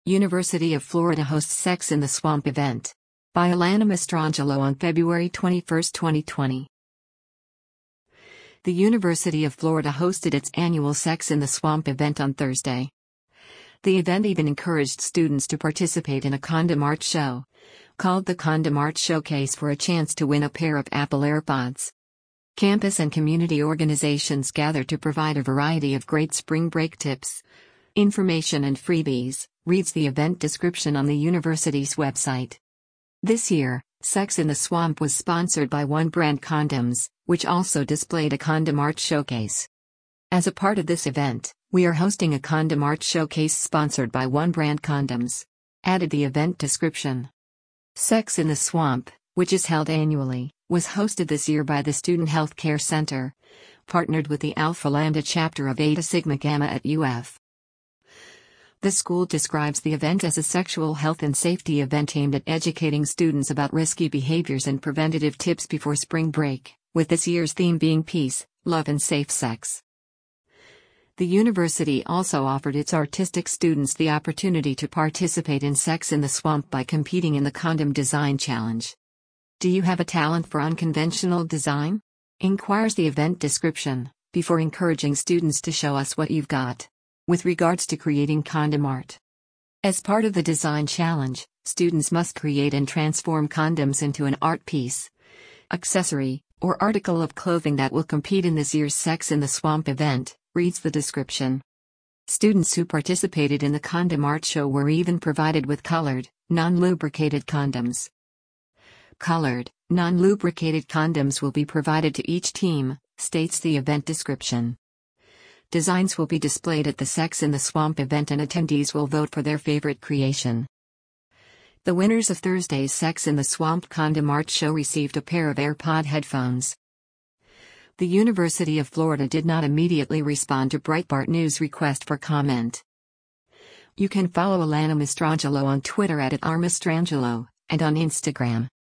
University of Florida hosts Sex in the Swamp event. By Alana Mastrangelo on February 21, 2020. The University of Florida hosted its annual Sex in the Swamp event on Thursday. The event even encouraged students to participate in a condom art show, called the Condom Art Showcase, for a chance to win a pair of Apple AirPods. Campus and community organizations gathered to provide a variety of great spring break tips, information and freebies, reads the event description on the university's website. This year, Sex in the Swamp was sponsored by One Brand Condoms, which also displayed a condom art showcase. As a part of this event, we are hosting a condom art showcase sponsored by One Brand Condoms, added the event description. Sex in the Swamp, which is held annually, was hosted this year by the Student Health Care Center, partnered with the Alpha Lambda chapter of Eta Sigma Gamma at UF. The school describes the event as a sexual health and safety event aimed at educating students about risky behaviors and preventative tips before spring break, with this year's theme being peace, love and safe sex. The university also offered its artistic students the opportunity to participate in Sex in the Swamp by competing in the Condom Design Challenge. Do you have a talent for unconventional design? Inquires the event description, before encouraging students to show us what you've got with regards to creating condom art. As part of the design challenge, students must create and transform condoms into an art piece, accessory, or article of clothing that will compete in this year's Sex in the Swamp event, reads the description. Students who participated in the condom art show were even provided with colored, non-lubricated condoms. Colored, non-lubricated condoms will be provided to each team, states the event description. Designs will be displayed at the Sex in the Swamp event and attendees will vote for their favorite creation. The winners of Thursday's Sex in the Swamp condom art show received a pair of AirPod headphones. The University of Florida did not immediately respond to Breitbart News' request for comment. You can follow Alana Mastrangelo on Twitter @RMastrangelo, and on Instagram